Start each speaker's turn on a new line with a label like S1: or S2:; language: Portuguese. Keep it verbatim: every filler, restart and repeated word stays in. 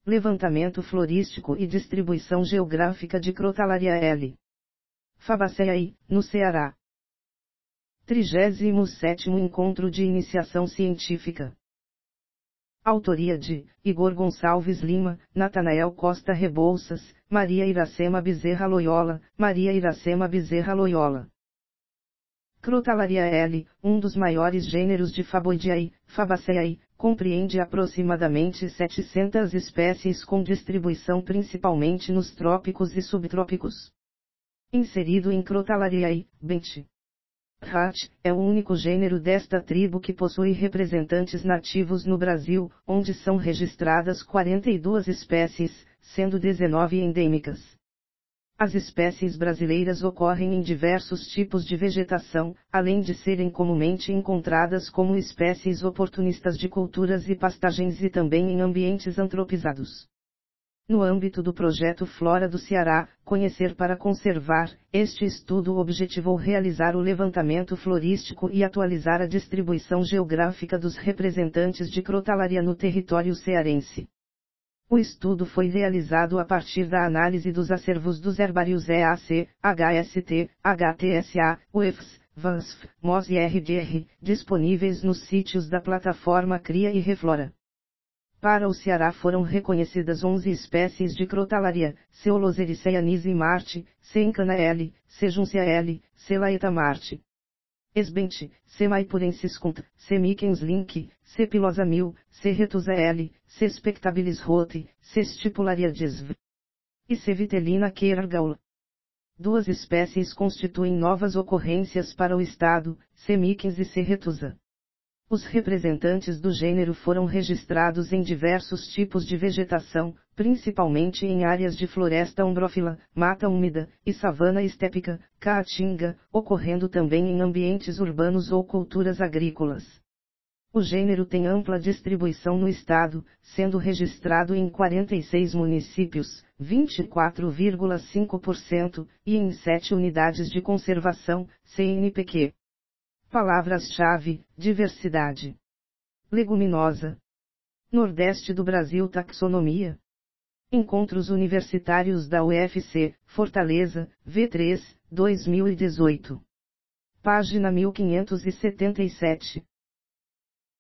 S1: Levantamento florístico e distribuição geográfica de Crotalaria L. Fabaceae, no Ceará. trigésimo sétimo Encontro de Iniciação Científica. Autoria de Igor Gonçalves Lima, Natanael Costa Rebouças, Maria Iracema Bezerra Loyola, Maria Iracema Bezerra Loyola. Crotalaria L, um dos maiores gêneros de Faboideae, Fabaceae, compreende aproximadamente setecentas espécies com distribuição principalmente nos trópicos e subtrópicos. Inserido em Crotalaria benth. Rat, é o único gênero desta tribo que possui representantes nativos no Brasil, onde são registradas quarenta e duas espécies, sendo dezenove endêmicas. As espécies brasileiras ocorrem em diversos tipos de vegetação, além de serem comumente encontradas como espécies oportunistas de culturas e pastagens e também em ambientes antropizados. No âmbito do projeto Flora do Ceará, Conhecer para Conservar, este estudo objetivou realizar o levantamento florístico e atualizar a distribuição geográfica dos representantes de Crotalaria no território cearense. O estudo foi realizado a partir da análise dos acervos dos herbários E A C, H S T, H T S A, U F S, V A S F, M O S e R D R, disponíveis nos sítios da plataforma Cria e Reflora. Para o Ceará foram reconhecidas onze espécies de Crotalaria, C. Olosericeae Marte, C. Encana L, C. Juncia L, C. Laeta Marte. Esbente, C. Maipurensis Cunt, C. Mickens Link, C. Pilosa Mil, C. Retusa L, C. Spectabilis Rote, C. Stipularia Disv. e C. Vitellina Queirargaula. Duas espécies constituem novas ocorrências para o estado, C. Mickens e C. Retusa. Os representantes do gênero foram registrados em diversos tipos de vegetação, principalmente em áreas de floresta umbrófila, mata úmida, e savana estépica, caatinga, ocorrendo também em ambientes urbanos ou culturas agrícolas. O gênero tem ampla distribuição no estado, sendo registrado em quarenta e seis municípios, vinte e quatro vírgula cinco por cento, e em sete unidades de conservação, C N P Q. Palavras-chave: diversidade. Leguminosa. Nordeste do Brasil. Taxonomia. Encontros Universitários da U F C, Fortaleza, V três, dois mil e dezoito. Página mil quinhentos e setenta e sete.